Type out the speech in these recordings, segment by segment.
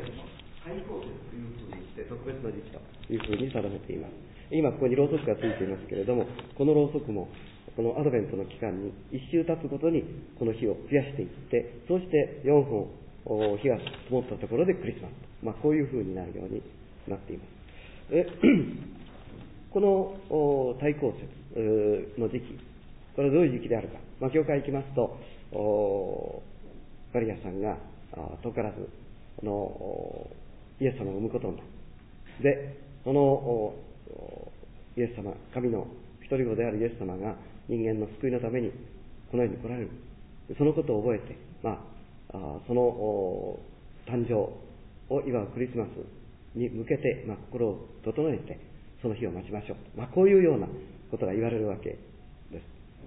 けども、最高節というふうにして特別な時期というふうに定めています。今ここにろうそくがついていますけれども、このろうそくもこのアドベントの期間に1週経つごとにこの火を増やしていって、そうして4本火が灯ったところでクリスマスと、こういうふうになるようになっています。この対抗節の時期、これはどういう時期であるか、教会行きますとマリアさんが遠からずイエス様を産むことになる。で、そのイエス様、神の一人子であるイエス様が人間の救いのためにこの世に来られる、そのことを覚えて、その誕生を祝うクリスマスに向けて、心を整えてその日を待ちましょう、こういうようなことが言われるわけです。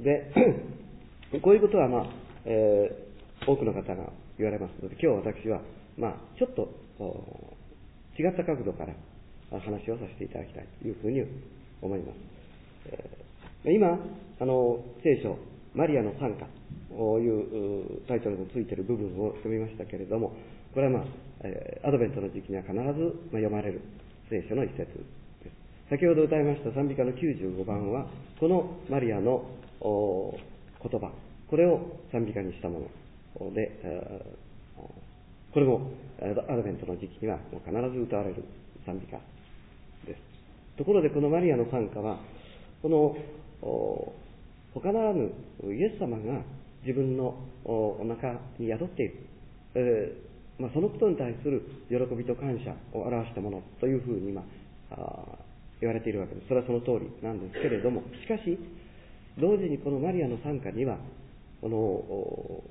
でこういうことは、多くの方が言われますので、今日私は、ちょっと違った角度から話をさせていただきたいというふうに思います。今聖書マリアの賛歌というタイトルのついている部分を読みましたけれども、これはアドベントの時期には必ず読まれる聖書の一節です。先ほど歌いました賛美歌の95番はこのマリアの言葉、これを賛美歌にしたもので、これもアドベントの時期には必ず歌われる賛美歌です。ところでこのマリアの賛歌はこの他ならぬイエス様が自分のお腹に宿っている、そのことに対する喜びと感謝を表したものというふうに言われているわけです。それはその通りなんですけれども、しかし同時にこのマリアの賛歌にはこの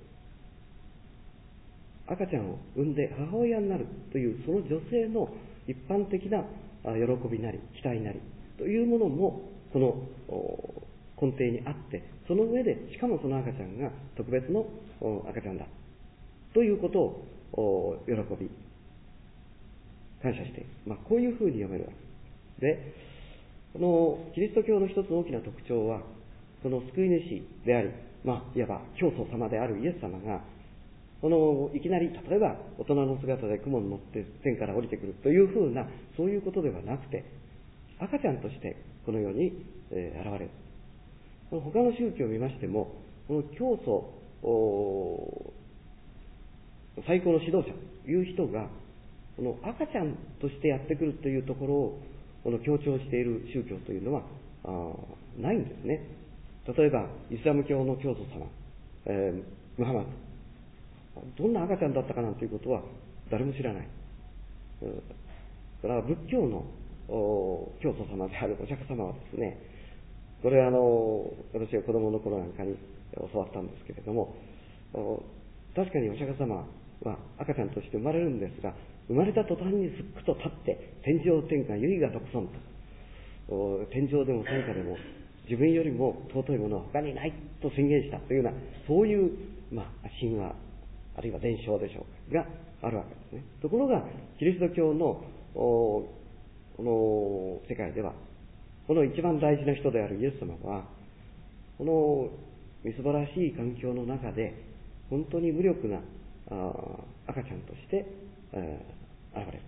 赤ちゃんを産んで母親になるというその女性の一般的な喜びなり期待なりというものもこの根底にあって、その上でしかもその赤ちゃんが特別の赤ちゃんだということを喜び感謝している、こういうふうに読めるわけで、このキリスト教の一つの大きな特徴はこの救い主であり、いわば教祖様であるイエス様がいきなり例えば大人の姿で雲に乗って天から降りてくるというふうなそういうことではなくて、赤ちゃんとしてこの世に現れる。他の宗教を見ましてもこの教祖最高の指導者という人がこの赤ちゃんとしてやってくるというところを強調している宗教というのはないんですね。例えばイスラム教の教祖様、ムハマド、どんな赤ちゃんだったかなんていうことは誰も知らない。それは仏教の教祖様であるお釈迦様はですね、これは私が子供の頃なんかに教わったんですけれども、確かにお釈迦様は赤ちゃんとして生まれるんですが、生まれた途端にすっくと立って天上天下唯我独尊と、天上でも天下でも自分よりも尊いものは他にないと宣言したというような、そういう、神話あるいは伝承でしょうかがあるわけですね。ところがキリスト教のこの世界ではこの一番大事な人であるイエス様はこのみすぼらしい環境の中で本当に無力な赤ちゃんとして現れる。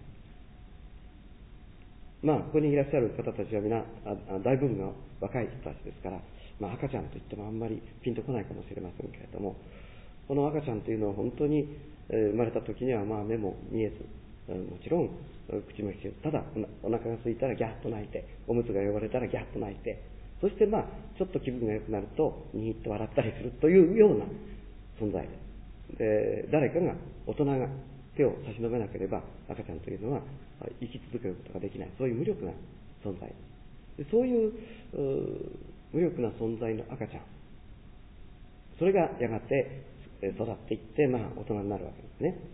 ここにいらっしゃる方たちは皆大部分が若い人たちですから、赤ちゃんといってもあんまりピンとこないかもしれませんけれども、この赤ちゃんというのは本当に生まれた時には目も見えず、もちろん口も利けず、ただお腹が空いたらギャッと泣いて、おむつが汚れたらギャッと泣いて、そしてちょっと気分が良くなるとにーっと笑ったりするというような存在で、誰かが大人が手を差し伸べなければ赤ちゃんというのは生き続けることができない、そういう無力な存在で、そういう無力な存在の赤ちゃん、それがやがて育っていって大人になるわけですね。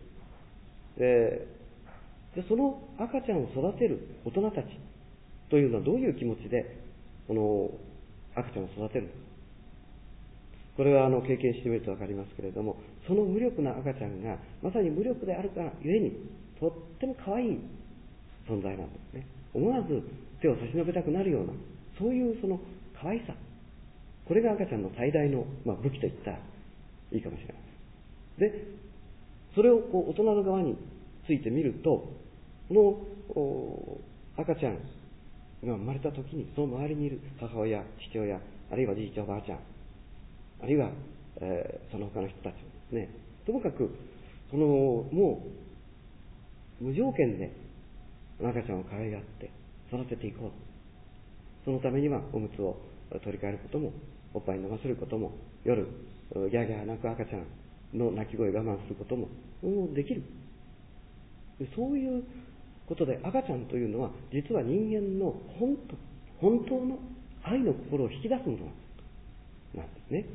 でその赤ちゃんを育てる大人たちというのはどういう気持ちでこの赤ちゃんを育てるのか、これは経験してみると分かりますけれども、その無力な赤ちゃんがまさに無力であるがゆえにとっても可愛い存在なんですね。思わず手を差し伸べたくなるような、そういうその可愛さ、これが赤ちゃんの最大の武器といったらいいかもしれません。でそれを大人の側についてみると、この赤ちゃんが生まれた時に、その周りにいる母親、父親、あるいはじいちゃんおばあちゃん、あるいは、その他の人たちもですね、ともかくもう無条件で赤ちゃんを可愛がって育てていこう。そのためにはおむつを取り替えることも、おっぱい飲ませることも、夜ギャーギャー泣く赤ちゃんの泣き声我慢することもできる。そういうことで、赤ちゃんというのは実は人間の本当の愛の心を引き出すものなんですね。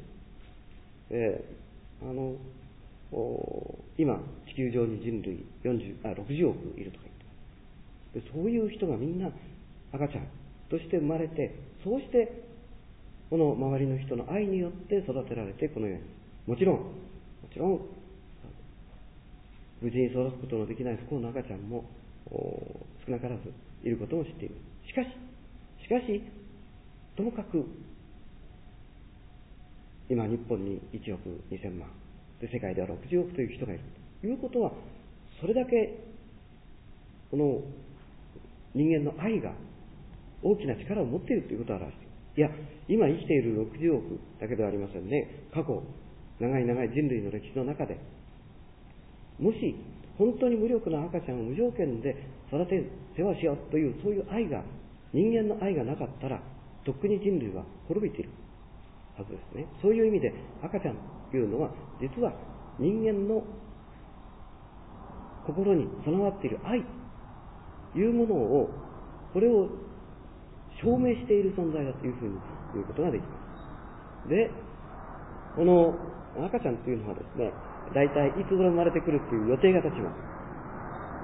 今地球上に人類60億いるとか言って、そういう人がみんな赤ちゃんとして生まれて、そうしてこの周りの人の愛によって育てられて、このようにもちろん無事に育つことのできない不幸な赤ちゃんも少なからずいることを知っている。しかしともかく今日本に1億2000万で、世界では60億という人がいるということは、それだけこの人間の愛が大きな力を持っているということを表している。いや、今生きている60億だけではありませんね。過去長い人類の歴史の中で、もし本当に無力な赤ちゃんを無条件で育て世話しようという、そういう愛が、人間の愛がなかったら、とっくに人類は滅びているはずですね。そういう意味で赤ちゃんというのは、実は人間の心に備わっている愛というものを、これを証明している存在だというふうに言うことができます。で、この赤ちゃんというのはですね、大体いつ頃生まれてくるという予定が立ちます。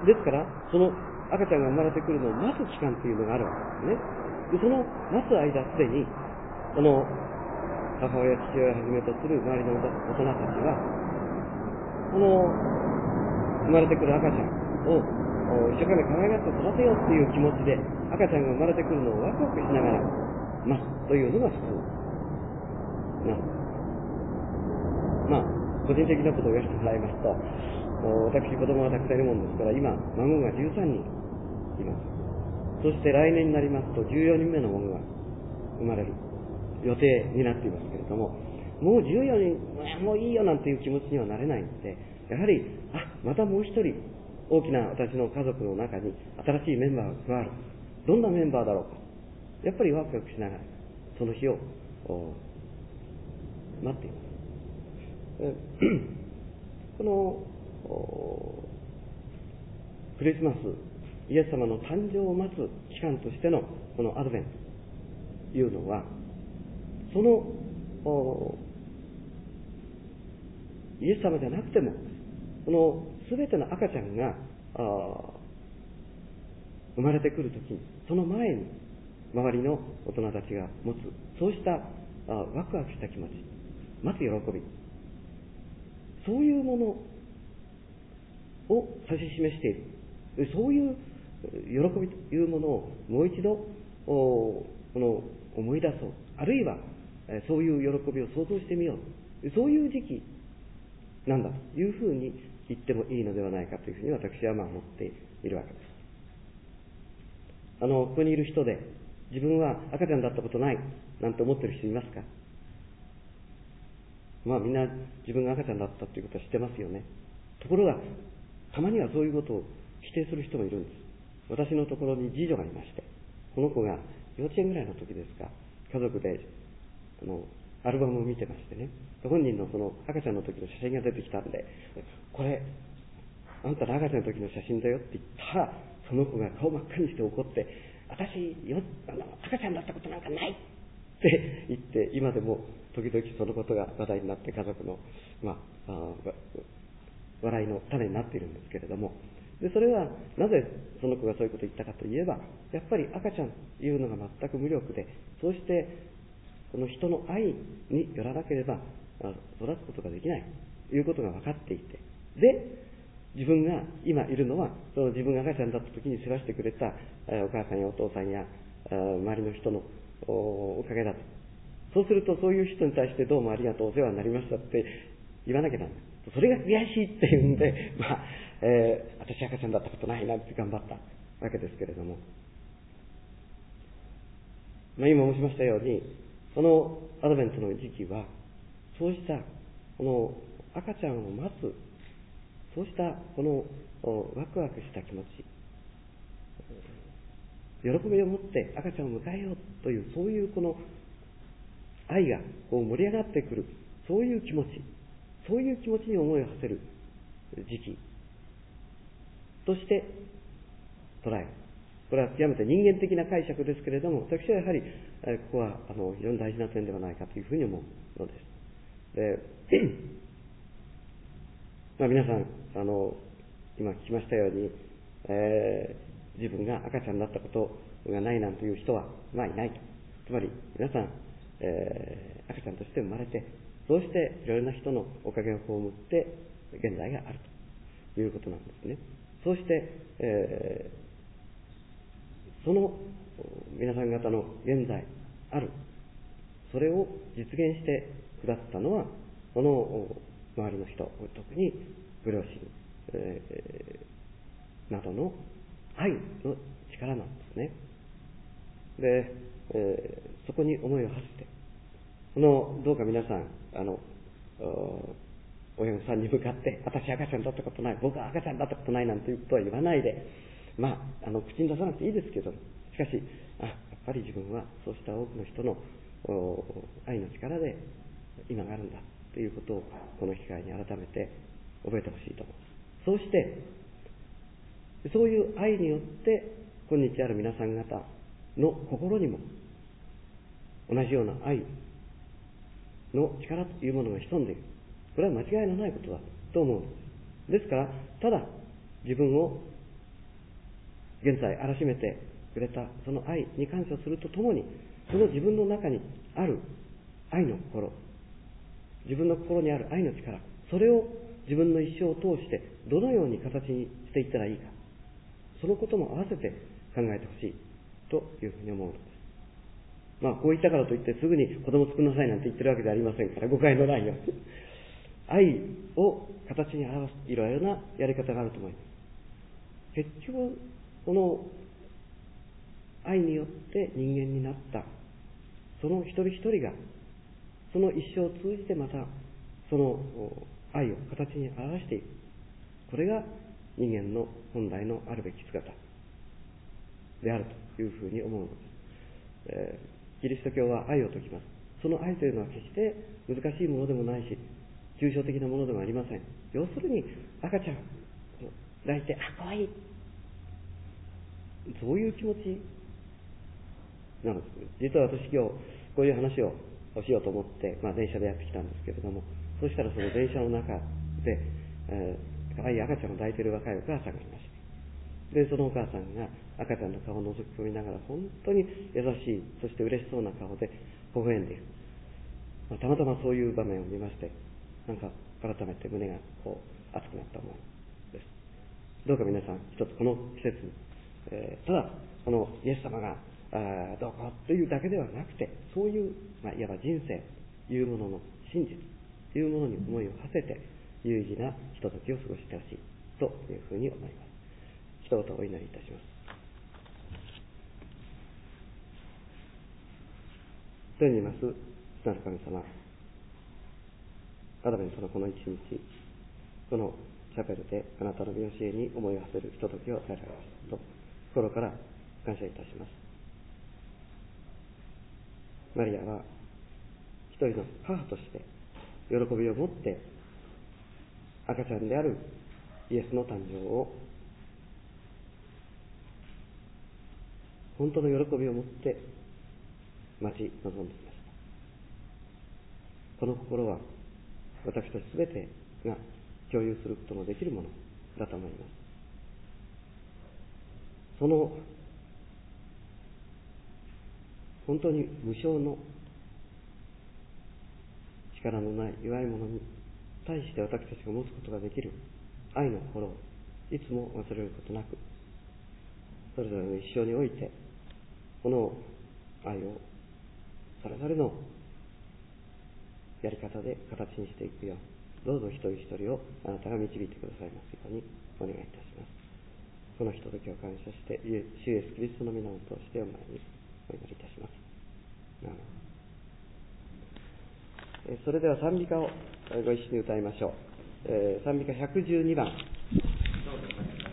ですから、その赤ちゃんが生まれてくるのを待つ期間というのがあるわけですね。で、その待つ間すでに、この母親、父親をはじめとする周りの大人たちは、この生まれてくる赤ちゃんを一生懸命可愛がって育てようという気持ちで、赤ちゃんが生まれてくるのをワクワクしながら待つというのが普通なんです。個人的なことを言わせてもらいますと、私子供がたくさんいるもんですから、今孫が13人います。そして来年になりますと14人目の孫が生まれる予定になっていますけれども、もう14人もういいよなんていう気持ちにはなれないので、やはりまたもう一人大きな私の家族の中に新しいメンバーが加わる。どんなメンバーだろうか、やっぱりワクワクしながらその日を待っています。このクリスマス、イエス様の誕生を待つ期間としてのこのアドベントというのは、そのイエス様じゃなくても、この全ての赤ちゃんが生まれてくるときに、その前に周りの大人たちが持つそうしたワクワクした気持ち、待つ喜び、そういうものを指し示している。そういう喜びというものをもう一度思い出そう、あるいはそういう喜びを想像してみよう、そういう時期なんだというふうに言ってもいいのではないかというふうに私は思っているわけです。ここにいる人で自分は赤ちゃんだったことないなんて思っている人いますか？みんな自分が赤ちゃんだったということは知ってますよね。ところがたまにはそういうことを否定する人もいるんです。私のところに次女がいまして、この子が幼稚園ぐらいの時ですか、家族でアルバムを見てましてね、本人のその赤ちゃんの時の写真が出てきたんで、これあんたの赤ちゃんの時の写真だよって言ったら、その子が顔真っ赤にして怒って、私赤ちゃんだったことなんかないって言って、今でも時々そのことが話題になって家族の、笑いの種になっているんですけれども、でそれはなぜその子がそういうことを言ったかといえば、やっぱり赤ちゃんというのが全く無力で、そうしてこの人の愛によらなければ育つことができないということが分かっていて、で自分が今いるのは、その自分が赤ちゃんだった時に世話してくれたお母さんやお父さんや周りの人のおかげだと。そうすると、そういう人に対してどうもありがとう、お世話になりましたって言わなきゃならない。それが悔しいっていうんで、 私赤ちゃんだったことないなって頑張ったわけですけれども、今申しましたように、このアドベントの時期は、そうしたこの赤ちゃんを待つ、そうしたこのワクワクした気持ち、喜びを持って赤ちゃんを迎えようという、そういうこの愛がこう盛り上がってくる、そういう気持ちに思いを馳せる時期として捉える。これは極めて人間的な解釈ですけれども、私はやはりここは非常に大事な点ではないかというふうに思うのです。で皆さん今聞きましたように、自分が赤ちゃんだったことがないなんていう人はいないと。つまり皆さん、赤ちゃんとして生まれて、そうしていろいろな人のおかげを被って現在があるということなんですね。そうして、その皆さん方の現在ある、それを実現してくださったのは、この周りの人、特にご両親、などの愛の力なんですね。で、そこに思いを馳せて、どうか皆さん、親御さんに向かって、私赤ちゃんだったことない、僕は赤ちゃんだったことないなんていうことは言わないで、口に出さなくていいですけど、しかし、やっぱり自分はそうした多くの人の愛の力で今があるんだということを、この機会に改めて覚えてほしいと思います。そうして、そういう愛によって、今日ある皆さん方の心にも、同じような愛の力というものが潜んでいる。これは間違いのないことだと思うのです。ですから、ただ自分を現在荒らしめてくれたその愛に感謝するとともに、その自分の中にある愛の心、自分の心にある愛の力、それを自分の一生を通してどのように形にしていったらいいか、そのことも合わせて考えてほしいというふうに思うのです。こう言ったからといってすぐに子供作んなさいなんて言ってるわけではありませんから、誤解のないように愛を形に表すいろいろなやり方があると思います。結局この愛によって人間になったその一人一人がその一生を通じてまたその愛を形に表していく、これが人間の本来のあるべき姿であるというふうに思うのです。キリスト教は愛を説きます。その愛というのは決して難しいものでもないし、抽象的なものでもありません。要するに赤ちゃん抱いて、かわいい、そういう気持ちなのです。実は私今日こういう話をしようと思って、電車でやってきたんですけれども、そしたらその電車の中で、かわいい赤ちゃんを抱いている若いお母さんがいました。で、そのお母さんが赤ちゃんの顔を覗き込みながら本当に優しい、そして嬉しそうな顔で微笑んでいる。たまたまそういう場面を見まして、改めて胸が熱くなったものです。どうか皆さん一つこの季節に、ただこのイエス様がどうこうというだけではなくて、そういう、いわば人生というものの真実というものに思いを馳せて有意義なひとときを過ごしてほしいというふうに思います。一言お祈りいたします。天にいます父なる神様、アドベントのこの一日、このチャペルであなたの御教えに思いを馳せるひとときを与えられましたと心から感謝いたします。マリアは一人の母として喜びを持って赤ちゃんであるイエスの誕生を本当の喜びを持って待ち望んでいました。この心は私たちすべてが共有することのできるものだと思います。その本当に無償の力のない弱い者に対して私たちが持つことができる愛の心をいつも忘れることなく、それぞれの一生においてこの愛をそれぞれのやり方で形にしていくよう、どうぞ一人一人をあなたが導いてくださいますようにお願いいたします。このひとときを感謝して、主イエスキリストの皆を通してお前にお祈りいたします。それでは賛美歌をご一緒に歌いましょう。賛美歌112番。